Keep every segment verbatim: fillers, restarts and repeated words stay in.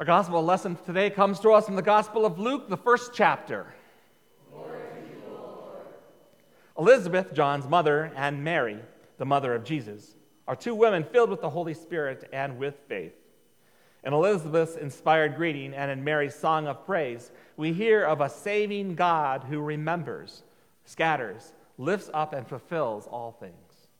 Our gospel lesson today comes to us from the Gospel of Luke, the first chapter. Glory to you, O Lord. Elizabeth, John's mother, and Mary, the mother of Jesus, are two women filled with the Holy Spirit and with faith. In Elizabeth's inspired greeting and in Mary's song of praise, we hear of a saving God who remembers, scatters, lifts up, and fulfills all things.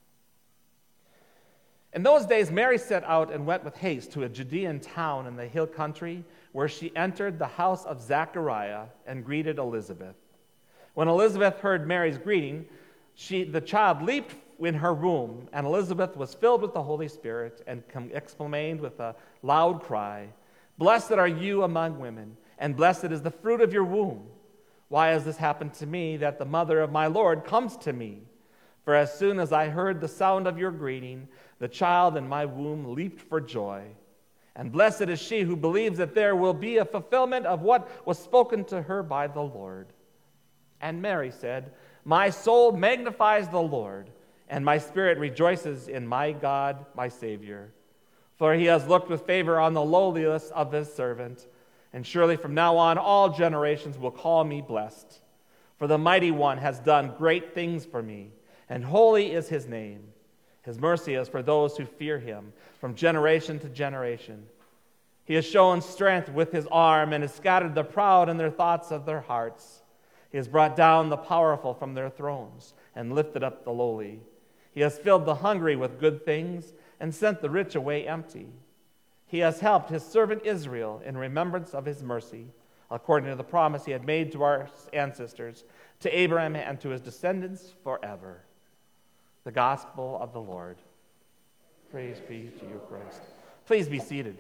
In those days, Mary set out and went with haste to a Judean town in the hill country, where she entered the house of Zechariah and greeted Elizabeth. When Elizabeth heard Mary's greeting, she, the child leaped in her womb, and Elizabeth was filled with the Holy Spirit and exclaimed with a loud cry, "Blessed are you among women, and blessed is the fruit of your womb. Why has this happened to me, that the mother of my Lord comes to me? For as soon as I heard the sound of your greeting, the child in my womb leaped for joy. And blessed is she who believes that there will be a fulfillment of what was spoken to her by the Lord." And Mary said, "My soul magnifies the Lord, and my spirit rejoices in my God, my Savior. For he has looked with favor on the lowliness of his servant. And surely from now on all generations will call me blessed. For the Mighty One has done great things for me, and holy is his name. His mercy is for those who fear him from generation to generation. He has shown strength with his arm and has scattered the proud in their thoughts of their hearts. He has brought down the powerful from their thrones and lifted up the lowly. He has filled the hungry with good things and sent the rich away empty. He has helped his servant Israel in remembrance of his mercy, according to the promise he had made to our ancestors, to Abraham and to his descendants forever." The gospel of the Lord. Praise be to you, Christ. Please be seated.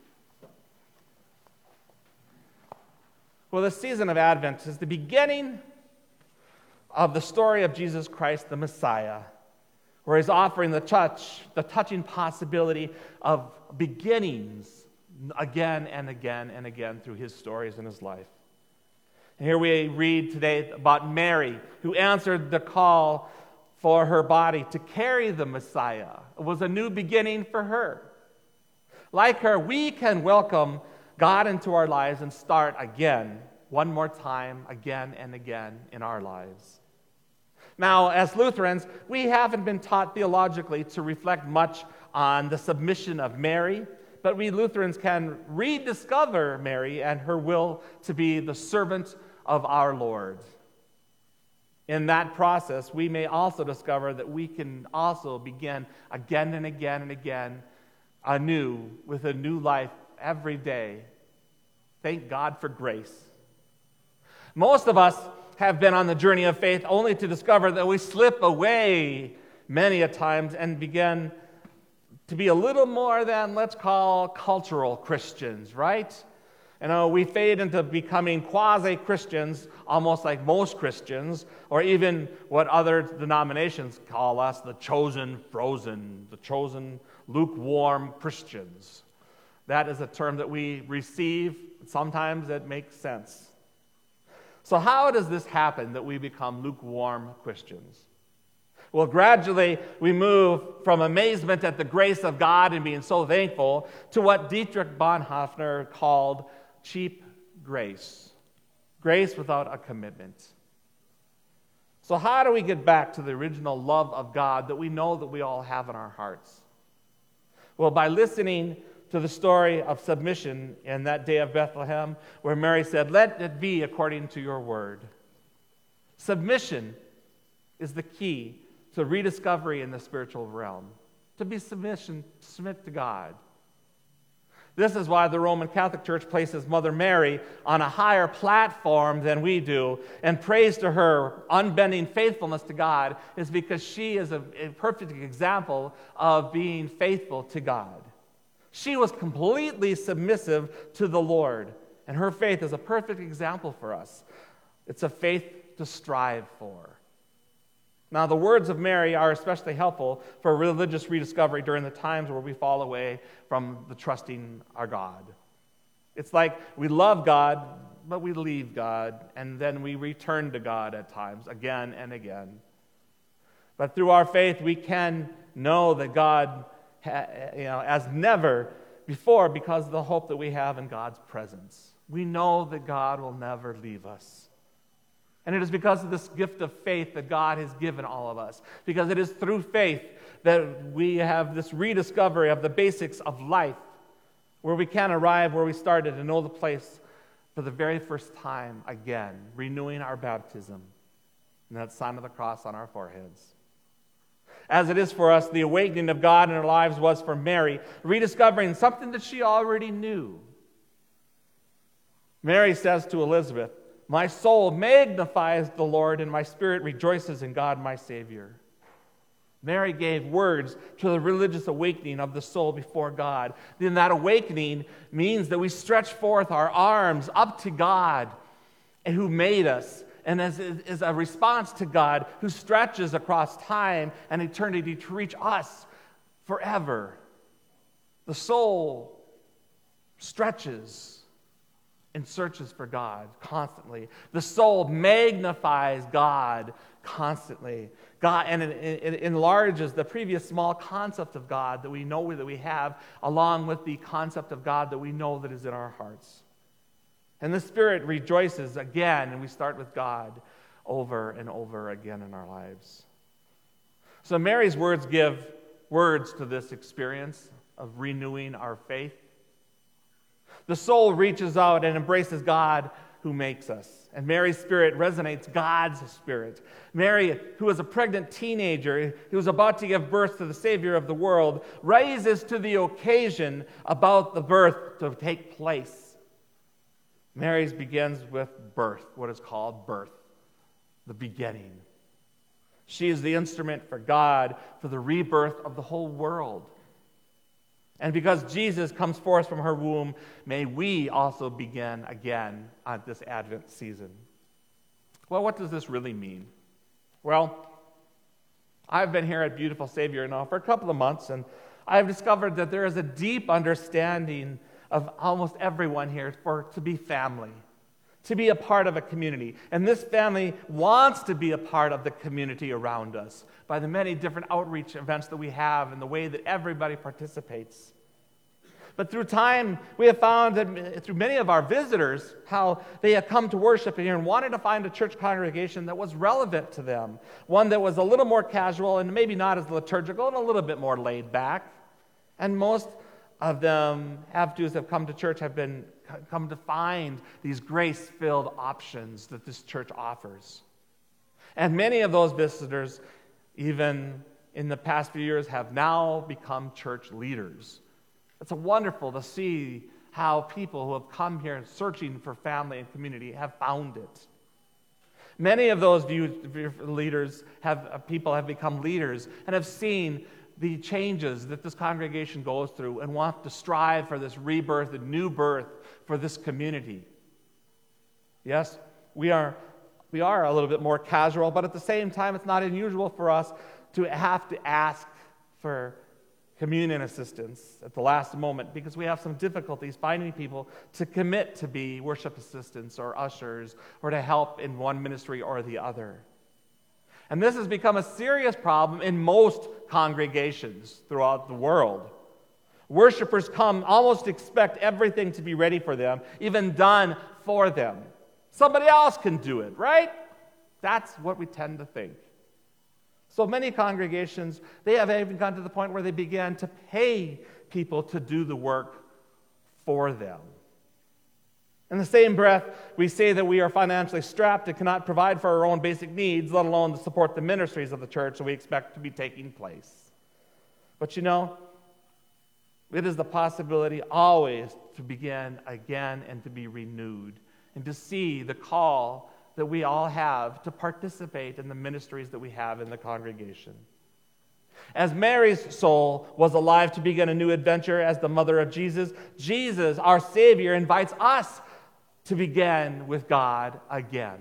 Well, the season of Advent is the beginning of the story of Jesus Christ, the Messiah, where he's offering the touch, the touching possibility of beginnings again and again and again through his stories in his life. And here we read today about Mary, who answered the call for her body to carry the Messiah. It was a new beginning for her. Like her, we can welcome God into our lives and start again, one more time, again and again in our lives. Now, as Lutherans, we haven't been taught theologically to reflect much on the submission of Mary, but we Lutherans can rediscover Mary and her will to be the servant of our Lord. In that process, we may also discover that we can also begin again and again and again anew with a new life every day. Thank God for grace. Most of us have been on the journey of faith only to discover that we slip away many a times and begin to be a little more than, let's call, cultural Christians, right? You know, we fade into becoming quasi-Christians, almost like most Christians, or even what other denominations call us, the chosen frozen, the chosen lukewarm Christians. That is a term that we receive. Sometimes it makes sense. So how does this happen that we become lukewarm Christians? Well, gradually we move from amazement at the grace of God and being so thankful to what Dietrich Bonhoeffer called cheap grace. Grace without a commitment. So how do we get back to the original love of God that we know that we all have in our hearts? Well, by listening to the story of submission in that day of Bethlehem, where Mary said, "Let it be according to your word." Submission is the key to rediscovery in the spiritual realm. To be submission, submit to God. This is why the Roman Catholic Church places Mother Mary on a higher platform than we do, and prays to her unbending faithfulness to God is because she is a, a perfect example of being faithful to God. She was completely submissive to the Lord, and her faith is a perfect example for us. It's a faith to strive for. Now, the words of Mary are especially helpful for religious rediscovery during the times where we fall away from the trusting our God. It's like we love God, but we leave God, and then we return to God at times, again and again. But through our faith, we can know that God, you know, has never before because of the hope that we have in God's presence. We know that God will never leave us. And it is because of this gift of faith that God has given all of us. Because it is through faith that we have this rediscovery of the basics of life, where we can arrive where we started and know the place for the very first time again, renewing our baptism and that sign of the cross on our foreheads. As it is for us, the awakening of God in our lives was for Mary, rediscovering something that she already knew. Mary says to Elizabeth, "My soul magnifies the Lord, and my spirit rejoices in God my Savior." Mary gave words to the religious awakening of the soul before God. Then that awakening means that we stretch forth our arms up to God, and who made us, and as is a response to God who stretches across time and eternity to reach us forever. The soul stretches and searches for God constantly. The soul magnifies God constantly. God, and it, it, it enlarges the previous small concept of God that we know that we have, along with the concept of God that we know that is in our hearts. And the Spirit rejoices again, and we start with God over and over again in our lives. So Mary's words give words to this experience of renewing our faith. The soul reaches out and embraces God who makes us. And Mary's spirit resonates God's spirit. Mary, who was a pregnant teenager, who was about to give birth to the Savior of the world, rises to the occasion about the birth to take place. Mary's begins with birth, what is called birth, the beginning. She is the instrument for God for the rebirth of the whole world. And because Jesus comes forth from her womb, may we also begin again on this Advent season. Well, what does this really mean? Well, I've been here at Beautiful Savior now for a couple of months, and I've discovered that there is a deep understanding of almost everyone here for to be family, to be a part of a community. And this family wants to be a part of the community around us by the many different outreach events that we have and the way that everybody participates. But through time, we have found that through many of our visitors, how they have come to worship here and wanted to find a church congregation that was relevant to them, one that was a little more casual and maybe not as liturgical and a little bit more laid back. And most of them have to, as have come to church, have been come to find these grace-filled options that this church offers. And many of those visitors, even in the past few years, have now become church leaders. It's wonderful to see how people who have come here searching for family and community have found it. Many of those leaders have people have become leaders and have seen the changes that this congregation goes through and want to strive for this rebirth and new birth for this community. Yes, we are we are a little bit more casual, but at the same time, it's not unusual for us to have to ask for communion assistance at the last moment because we have some difficulties finding people to commit to be worship assistants or ushers or to help in one ministry or the other. And this has become a serious problem in most congregations throughout the world. Worshipers come, almost expect everything to be ready for them, even done for them. Somebody else can do it, right? That's what we tend to think. So many congregations, they have even gone to the point where they began to pay people to do the work for them. In the same breath, we say that we are financially strapped and cannot provide for our own basic needs, let alone to support the ministries of the church that we expect to be taking place. But you know, it is the possibility always to begin again and to be renewed and to see the call that we all have to participate in the ministries that we have in the congregation. As Mary's soul was alive to begin a new adventure as the mother of Jesus, Jesus, our Savior, invites us to begin with God again.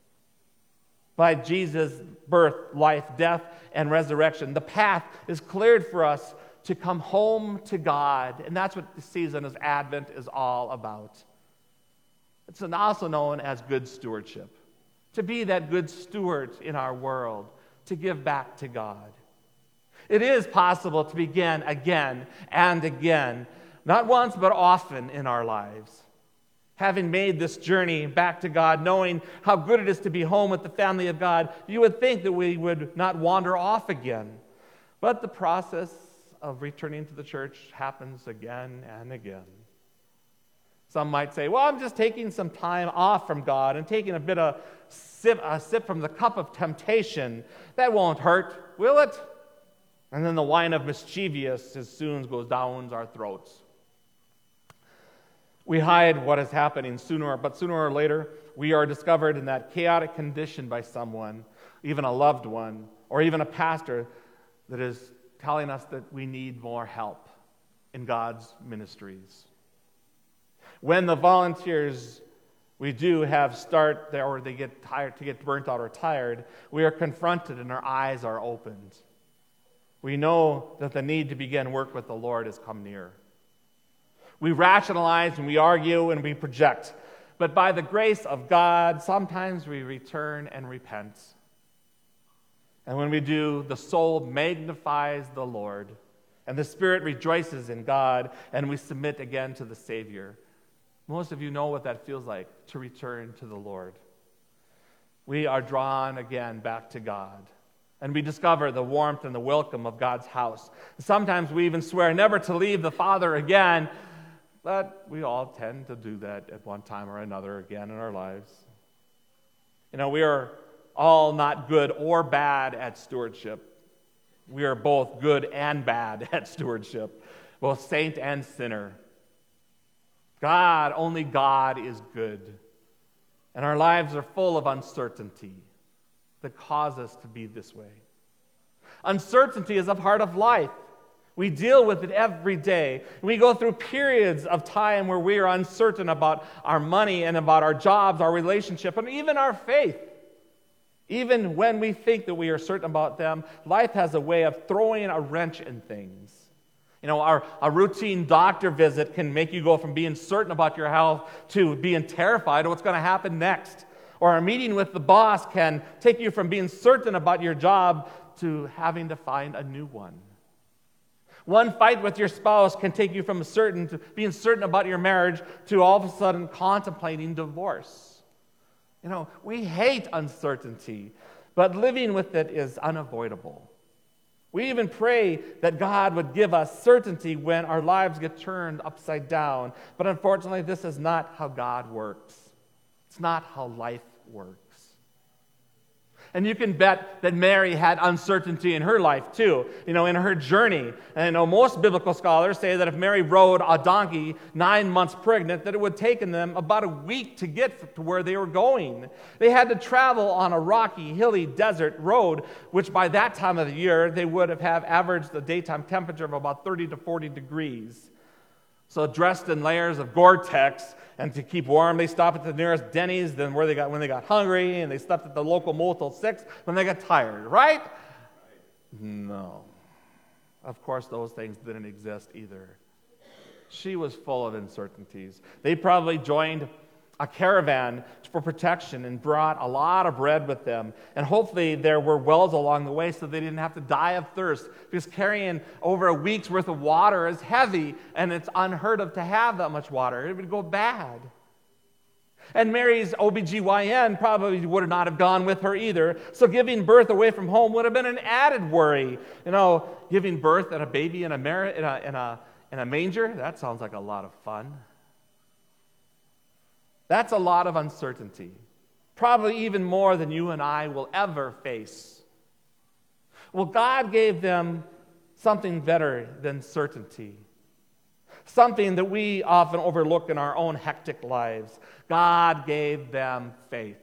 By Jesus' birth, life, death, and resurrection, the path is cleared for us to come home to God. And that's what the season of Advent is all about. It's also known as good stewardship. To be that good steward in our world, to give back to God. It is possible to begin again and again not once, but often in our lives. Having made this journey back to God, knowing how good it is to be home with the family of God, you would think that we would not wander off again. But the process of returning to the church happens again and again. Some might say, well, I'm just taking some time off from God and taking a bit of sip, a sip from the cup of temptation. That won't hurt, will it? And then the wine of mischievous as soon goes down our throats. We hide what is happening sooner, but sooner or later, we are discovered in that chaotic condition by someone, even a loved one, or even a pastor that is telling us that we need more help in God's ministries. When the volunteers we do have start there, or they get tired, to get burnt out or tired, we are confronted and our eyes are opened. We know that the need to begin work with the Lord has come near. We rationalize and we argue and we project, but by the grace of God, sometimes we return and repent. And when we do, the soul magnifies the Lord, and the Spirit rejoices in God, and we submit again to the Savior. Most of you know what that feels like, to return to the Lord. We are drawn again back to God, and we discover the warmth and the welcome of God's house. Sometimes we even swear never to leave the Father again, but we all tend to do that at one time or another again in our lives. You know, we are all not good or bad at stewardship. We are both good and bad at stewardship, both saint and sinner. God, only God is good. And our lives are full of uncertainty that cause us to be this way. Uncertainty is a part of life. We deal with it every day. We go through periods of time where we are uncertain about our money and about our jobs, our relationship, and even our faith. Even when we think that we are certain about them, life has a way of throwing a wrench in things. You know, our, a routine doctor visit can make you go from being certain about your health to being terrified of what's going to happen next. Or a meeting with the boss can take you from being certain about your job to having to find a new one. One fight with your spouse can take you from certain to being certain about your marriage to all of a sudden contemplating divorce. You know, we hate uncertainty, but living with it is unavoidable. We even pray that God would give us certainty when our lives get turned upside down. But unfortunately, this is not how God works. It's not how life works. And you can bet that Mary had uncertainty in her life too, you know, in her journey. And I know most biblical scholars say that if Mary rode a donkey nine months pregnant, that it would have taken them about a week to get to where they were going. They had to travel on a rocky, hilly desert road, which by that time of the year, they would have, have averaged the daytime temperature of about thirty to forty degrees. So dressed in layers of Gore-Tex, and to keep warm, they stopped at the nearest Denny's, then where they got when they got hungry, and they stopped at the local Motel six when they got tired, right? No. Of course, those things didn't exist either. She was full of uncertainties. They probably joined a caravan for protection and brought a lot of bread with them. And hopefully there were wells along the way so they didn't have to die of thirst, because carrying over a week's worth of water is heavy, and it's unheard of to have that much water. It would go bad. And Mary's O B G Y N probably would not have gone with her either, so giving birth away from home would have been an added worry. You know, giving birth and a baby in a, mar- in a, in a, in a manger, that sounds like a lot of fun. That's a lot of uncertainty, probably even more than you and I will ever face. Well, God gave them something better than certainty, something that we often overlook in our own hectic lives. God gave them faith.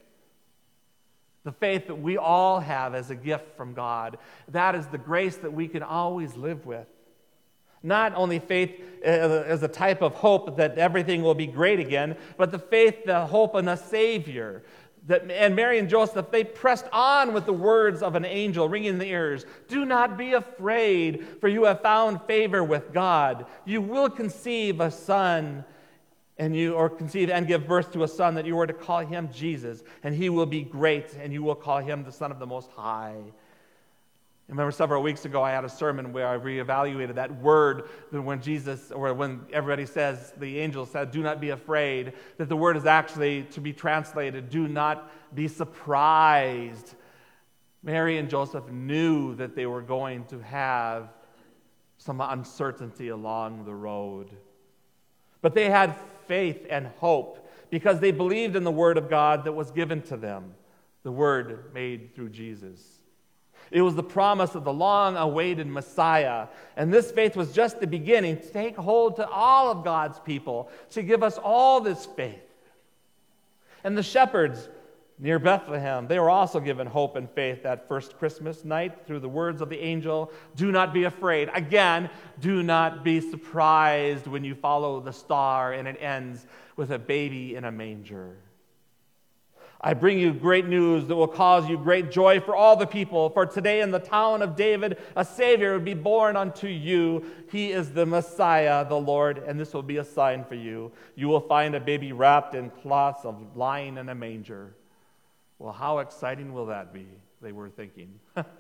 The faith that we all have as a gift from God. That is the grace that we can always live with. Not only faith as a type of hope that everything will be great again, but the faith, the hope in a Savior. That, and Mary and Joseph, they pressed on with the words of an angel ringing in the ears. Do not be afraid, for you have found favor with God. You will conceive a son, and you or conceive and give birth to a son, that you are to call him Jesus, and he will be great, and you will call him the Son of the Most High. I remember several weeks ago I had a sermon where I reevaluated that word that when Jesus, or when everybody says, the angel said, do not be afraid, that the word is actually to be translated, do not be surprised. Mary and Joseph knew that they were going to have some uncertainty along the road. But they had faith and hope because they believed in the word of God that was given to them, the word made through Jesus. It was the promise of the long-awaited Messiah. And this faith was just the beginning to take hold to all of God's people, to give us all this faith. And the shepherds near Bethlehem, they were also given hope and faith that first Christmas night through the words of the angel, do not be afraid. Again, do not be surprised when you follow the star and it ends with a baby in a manger. I bring you great news that will cause you great joy for all the people. For today in the town of David, a Savior will be born unto you. He is the Messiah, the Lord, and this will be a sign for you. You will find a baby wrapped in cloths of lying in a manger. Well, how exciting will that be? They were thinking.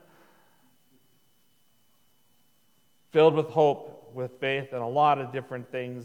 Filled with hope, with faith, and a lot of different things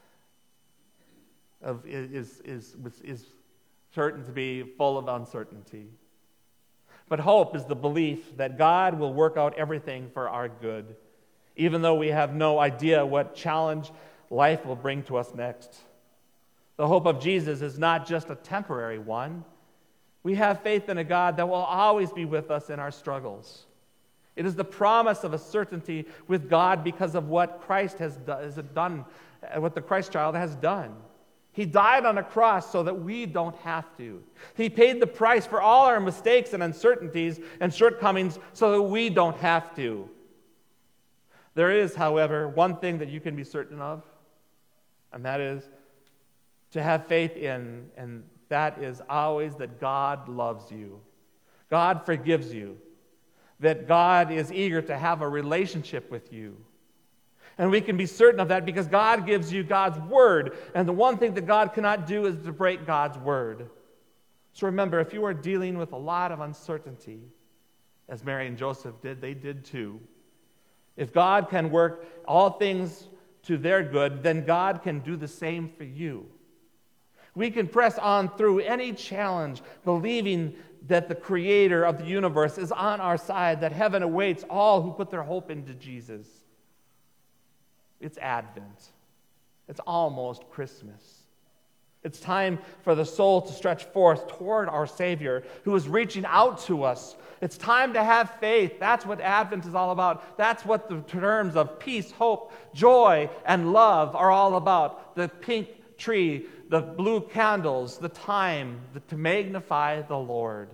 of, is, is, is, is certain to be full of uncertainty. But hope is the belief that God will work out everything for our good, even though we have no idea what challenge life will bring to us next. The hope of Jesus is not just a temporary one. We have faith in a God that will always be with us in our struggles. It is the promise of a certainty with God because of what Christ has done, what the Christ child has done. He died on a cross so that we don't have to. He paid the price for all our mistakes and uncertainties and shortcomings so that we don't have to. There is, however, one thing that you can be certain of, and that is to have faith in, and that is always that God loves you. God forgives you. That God is eager to have a relationship with you. And we can be certain of that because God gives you God's word. And the one thing that God cannot do is to break God's word. So remember, if you are dealing with a lot of uncertainty, as Mary and Joseph did, they did too. If God can work all things to their good, then God can do the same for you. We can press on through any challenge, believing that the creator of the universe is on our side, that heaven awaits all who put their hope into Jesus. It's Advent. It's almost Christmas. It's time for the soul to stretch forth toward our Savior who is reaching out to us. It's time to have faith. That's what Advent is all about. That's what the terms of peace, hope, joy, and love are all about. The pink tree, the blue candles, the time to magnify the Lord.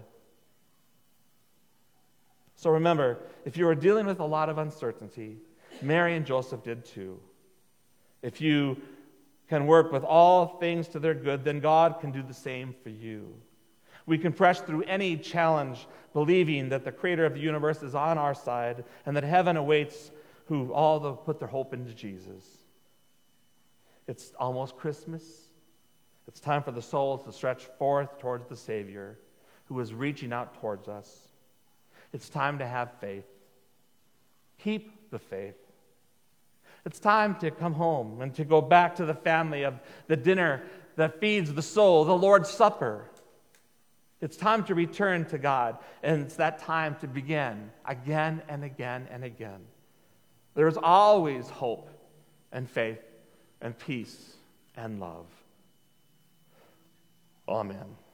So remember, if you are dealing with a lot of uncertainty, Mary and Joseph did too. If you can work with all things to their good, then God can do the same for you. We can press through any challenge, believing that the creator of the universe is on our side and that heaven awaits who all the, put their hope into Jesus. It's almost Christmas. It's time for the soul to stretch forth towards the Savior who is reaching out towards us. It's time to have faith. Keep the faith. It's time to come home and to go back to the family of the dinner that feeds the soul, the Lord's Supper. It's time to return to God, and it's that time to begin again and again and again. There's always hope and faith and peace and love. Amen.